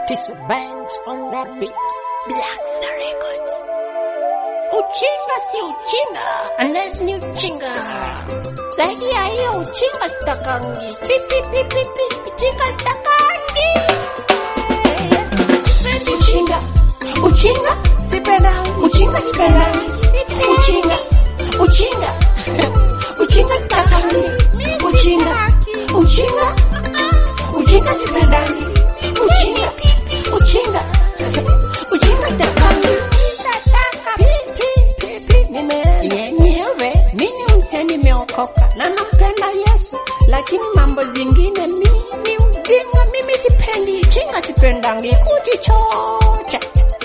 Tissue Banks on that beat. Blackstar Records. Uchinga si uchinga unless ni uchinga. Zaidi ya hiyo uchinga stakangi. Uchinga stakangi. Uchinga. Uchinga. Sipendangi. Uchinga sipendangi. Uchinga. Uchinga. Uchinga stakangi. Uchinga. Uchinga. Uchinga sipendangi. Uchinga. Uchinga. Uchinga stakangi. Yenyewe mimi mse nimeokoka na nampenda Yesu, lakini mambo zingine mimi ujinga mimi sipendi. Chinga sipendangi, kujichocha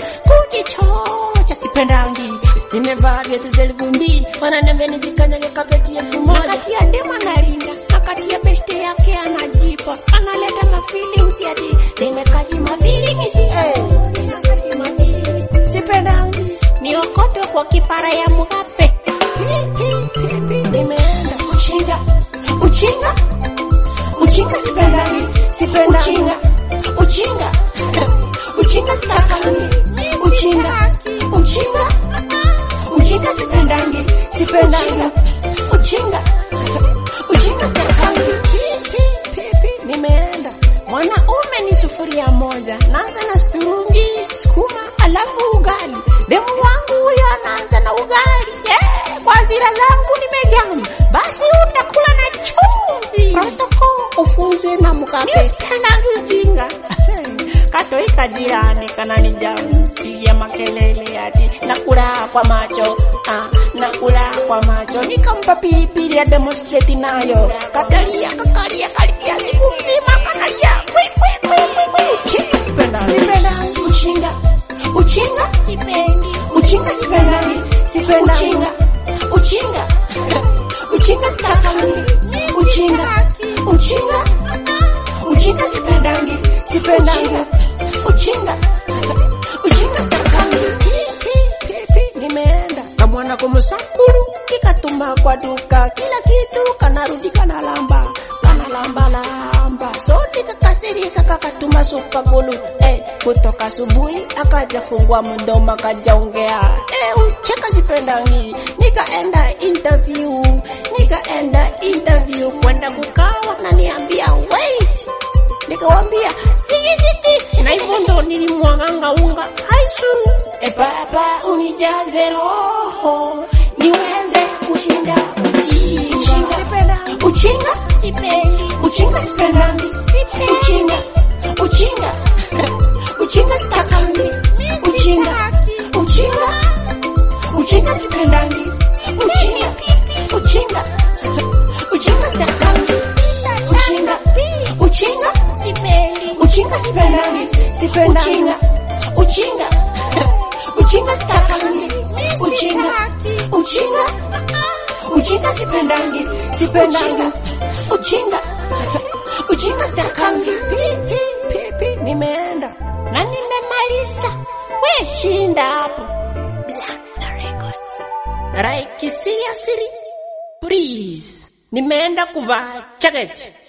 sipendangi. Nimevaa viatu za 2000 wananiambia nizikanyage kapeti ya 1000. Nakati ya demo narinda, nakati ya beste yake anajipa, analeta ma feelings yati nimekaji ma feelings sipendangi. Niokote kwa kipara ya Mugabe. Nimeenda uchinga. Uchinga. Uchinga sipendangi. Uchinga. Uchinga. Uchinga stakangi. Uchinga. Uchinga. Uchinga sipendangi. Uchinga. Uchinga stakangi. Nimeenda. Mwanaume ni sufuria moja, naanza na sturungi, sukuma, alafu ugali. Demu wangu huyo anaanza na ugali. Kwa zira zangu nimejam. Basi utakula na chumvi. Protocol ufunzwe na Mugabe. Misipendangi ujinga. Katoika jirani kananijamu, pigia makelele ati nakula kwa macho, nakula kwa macho. Nikampa pilipili ya demonstrate nayo. Kakalia karibia siku mzima kanalia. Uchinga sipendangi. Uchinga. Uchinga. Sipendi. Uchinga sipendangi. Uchinga. Uchinga. Uchinga stakangi. Uchinga. Uchinga. Uchinga sipendangi. Uchinga. Uchinga stakangi. Nimeenda na mwana kumusafuru, kikatuma kwa duka, kila kitu kanarudi kanalamba. Sote kakasirika kakatuma supa gulu. Kutoka asubuhi akaja fungua mdomo akajaongea. Ucheka sipendangi. Nikaenda interview kwenda kukawa na niambia wait. Nikawambia siki. Na hivyo ndo nilimwaganga unga haisu. Baba unijaze roho niweze kushinda uchinga. Uchinga. Sipendi. Uchinga sipendangi. Uchinga. Uchinga. Uchinga stakangi. Uchinga. Uchinga. Uchinga sipendangi. Uchinga. Uchinga. Uchinga stakangi. Uchinga. Uchinga. Sipendi. Uchinga sipendangi. Uchinga. Uchinga. Uchinga stakangi. Uchinga. Uchinga. Uchinga sipendangi. Uchinga. Uchinga stakangi. Nimeenda na nimemaliza. We shinda hapo. Blackstar Records. Like seriously? Please. Nimeenda kuvaa jacket.